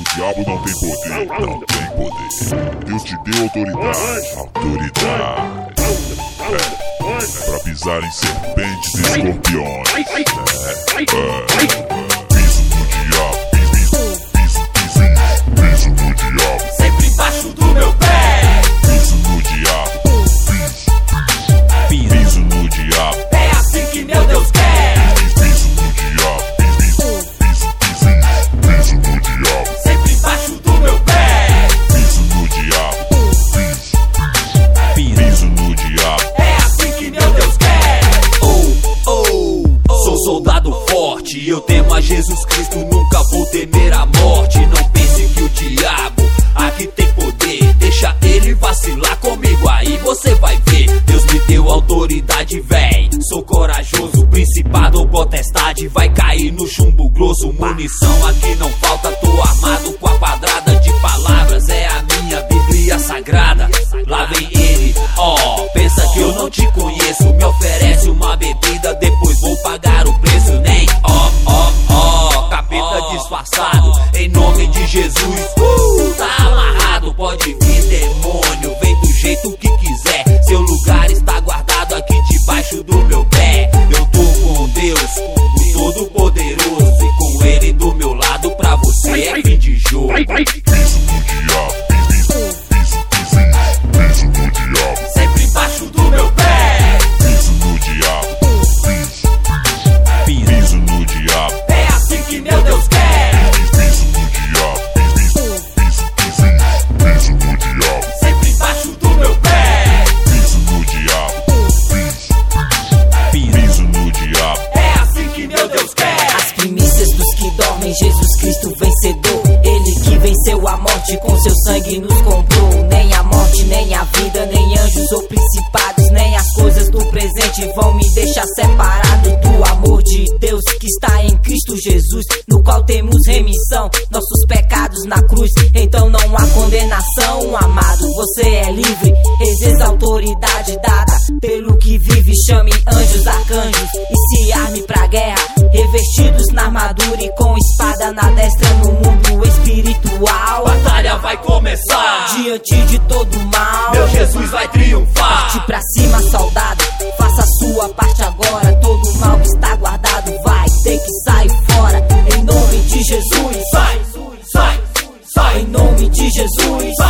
O diabo não tem poder, não tem poder. Deus te deu autoridade, autoridade. É pra pisar em serpentes e escorpiões. Piso no diabo, piso no diabo. Sempre embaixo do meu pé. Piso no diabo, piso no diabo. É assim que meu Deus quer. Piso no diabo, piso no diabo. Sempre embaixo do meu pé. Piso no diabo, piso no diabo. É assim que meu Deus quer. Sou soldado forte, eu temo a Jesus Cristo, nunca vou temer a morte. Não pense que o diabo aqui tem poder, deixa ele vacilar comigo, aí você vai ver. Deus me deu autoridade, véi, sou corajoso, principado ou potestade vai cair no chumbo grosso. Munição aqui não falta, tô armado com a quadrada de palavras, é a minha Bíblia sagrada. Lá vem ele, pensa que eu não te conheço, me oferece uma bebida, depois vou pagar o preço. Nem capeta disfarçado, em nome de Jesus, tá amarrado, pode vir demônio, vem do jeito que quiser, seu lugar está guardado aqui debaixo do meu pé. Eu tô com Deus, o Todo-Poderoso, e com ele do meu lado pra você é fim de jogo. Piso no diabo, piso no diabo. Sempre embaixo do meu pé. Piso no diabo, piso no diabo. É assim que meu Deus quer. Piso no diabo, piso no diabo. Sempre embaixo do meu pé. Piso no diabo, piso no diabo. É assim que meu Deus quer. As primícias dos que dormem, Jesus Cristo vencedor. Ele que venceu a morte, com seu sangue nos comprou. Nem a morte, nem a vida, nem anjos ou principados, nem as coisas do presente vão me deixar separado do amor de Deus que está em Cristo Jesus, no qual temos remissão, nossos pecados na cruz. Então não há condenação, amado, você é livre. Exerça a autoridade dada pelo que vive, chame anjos, arcanjos e se arme pra guerra, revestidos na armadura e com espada na destra. No mundo espiritual, Batalha vai começar. diante de todo mal, Meu Jesus vai triunfar. parte pra cima, soldado, faça a sua parte agora. Todo mal que está guardado vai ter que sair fora, em nome de Jesus. Sai, sai, sai. Em nome de Jesus.